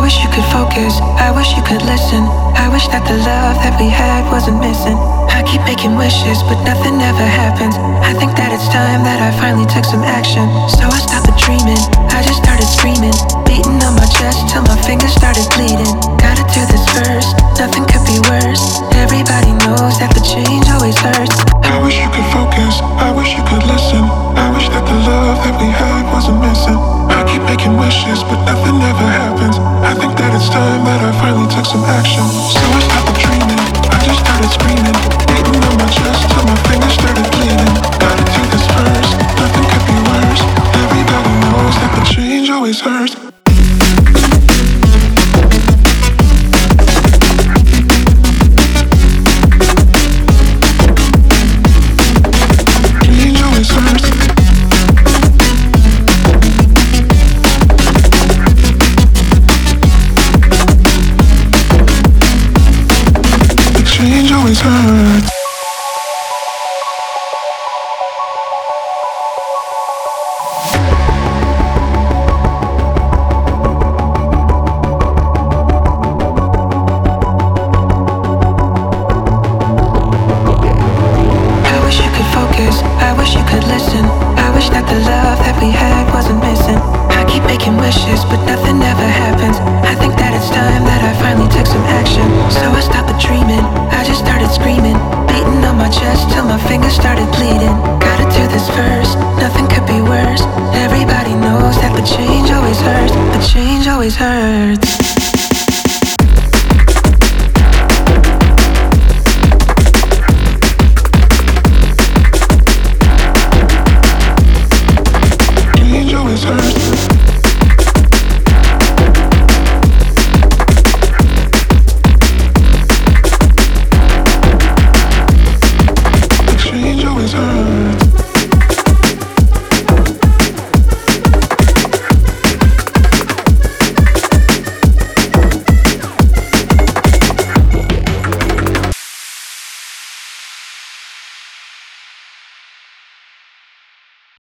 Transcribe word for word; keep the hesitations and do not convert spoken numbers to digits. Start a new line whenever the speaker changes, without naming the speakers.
wish you could focus, I wish you could listen. I wish that the love that we had wasn't missing. I keep making wishes, but nothing ever happens. I think that it's time that I finally took some action. So I stopped the dreaming, I just started screaming, beating on my chest till my fingers started bleeding. Gotta do this first, nothing could be worse. Everybody knows that the change always hurts. I wish you could focus, I wish you could listen. I wish that the love that we had wasn't missing. I keep making wishes, but nothing ever happens. I think that it's time that I finally took some action. So I stopped the dreaming, I just started screaming, beating on my chest till my fingers started bleeding. Gotta do this first, nothing could be worse. Everybody knows that the change always hurts. Change always hurts. I wish you could focus, I wish you could listen. I wish that the love that we had wasn't missing. I keep making wishes, but nothing ever happens. I think that it's time that I finally took some action. So I stopped the dreaming, I just started screaming, beating on my chest till my fingers started bleeding. Gotta do this first, nothing could be worse. Everybody knows that the change always hurts. The change always hurts.